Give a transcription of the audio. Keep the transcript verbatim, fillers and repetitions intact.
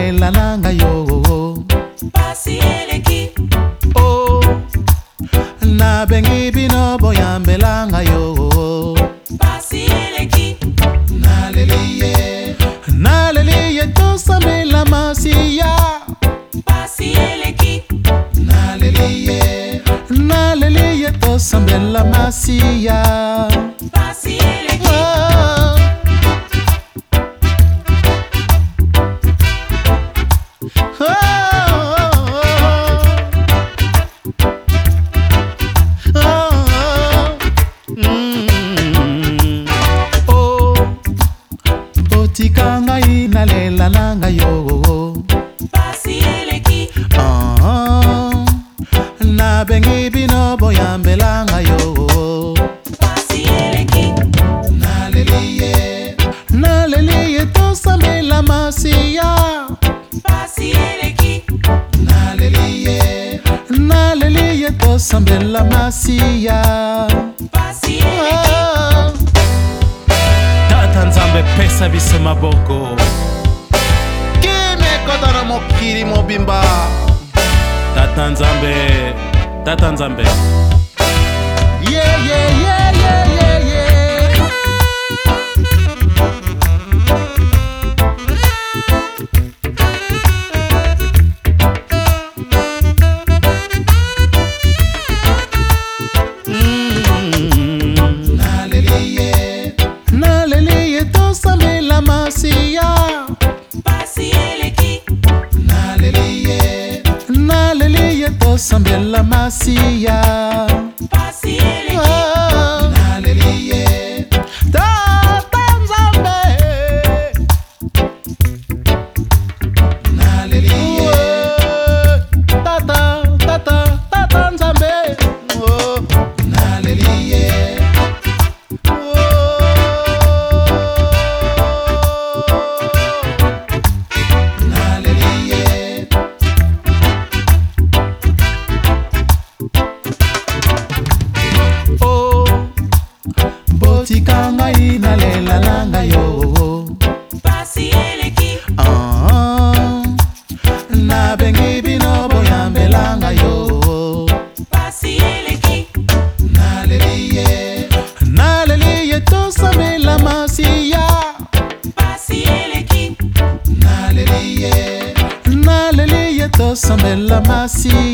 nalela nanga yo Pasi eleki oh na bengi bino boyambelanga yo Pasi eleki naleliye naleliye tosambela masiya Pasi eleki naleliye naleliye tosambela masiya Pasi eleki oh. Tika ngai nalela nanga yo Pasi eleki ah na bengi bino boyambelanga yo Pasi eleki naleliye naleliye tosambela masiya Pasi eleki naleliye naleliye tosambela masiya Pasi eleki ah. Tata Nzambe pesa biso maboko Kime kodara mokiri mobimba Tata Nzambe Tata Nzambe Yeah yeah yeah yeah yeah yeah mm. Naleliye naleliye tosambela masiya Pasi eleki naleliye naleliye tosambela masiya Pasi eleki oh. Naleliye Tata Nzambe naleliye Tata Tata Tata Nzambe oh. Naleliye Tika ngai nalela nanga yo Pasi eleki ah na bengi bino boyambelanga yo Pasi eleki naleliye naleliye tosambela masiya Pasi eleki naleliye naleliye tosambela masiya